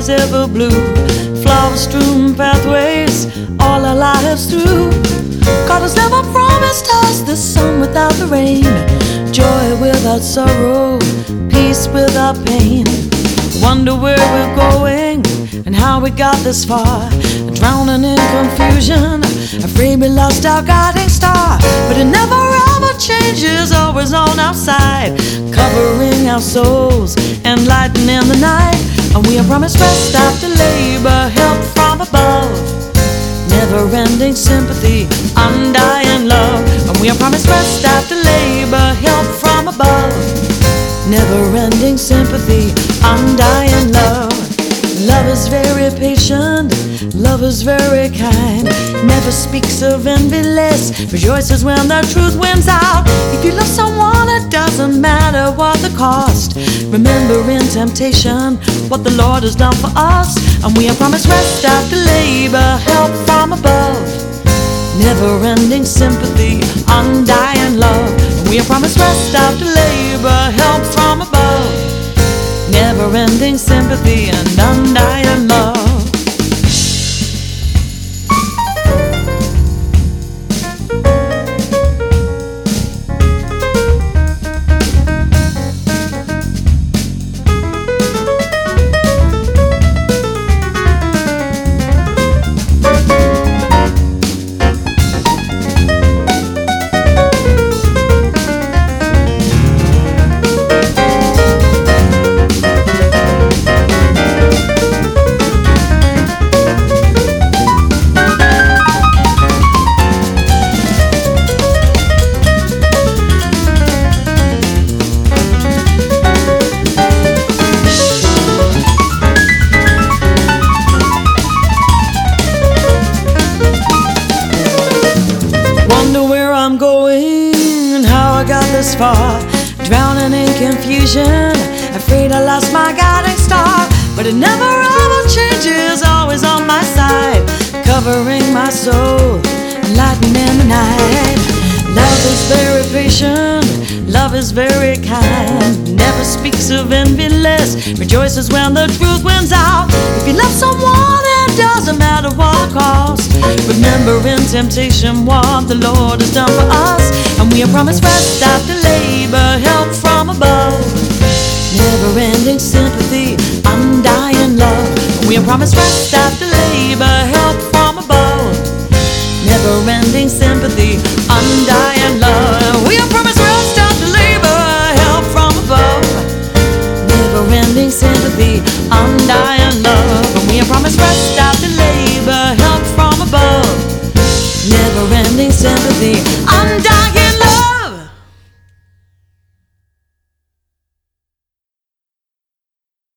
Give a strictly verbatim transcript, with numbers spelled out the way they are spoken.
ever blue. Flower-strewn pathways all our lives through. God has never promised us the sun without the rain, joy without sorrow, peace without pain. Wonder where we're going and how we got this far, drowning in confusion, afraid we lost our guiding star. But it never ever changes, always on our side, covering our souls, enlightening the night. And we are promised rest after labor, help from above, never-ending sympathy, undying love. And we are promised rest after labor, help from above, never-ending sympathy, undying love. Love is very patient, love is very kind, never speaks of envy less, rejoices when the truth wins out. If you love someone, it doesn't matter what the cost. Remember in temptation what the Lord has done for us. And we are promised rest after labor, help from above, never-ending sympathy, undying love. And we are promised rest after labor, help from above, never-ending sympathy and undying love. I'm going and how I got this far, drowning in confusion, afraid I lost my guiding star. But it never ever changes, always on my side, covering my soul, lightening the night. Love is very patient, love is very kind, never speaks of envy less, rejoices when the truth wins out. If you love someone, it doesn't matter what cost. Remember in temptation what the Lord has done for us. And we are promised rest after labor, help from above, never-ending sympathy, undying love. And we are promised rest after labor, help from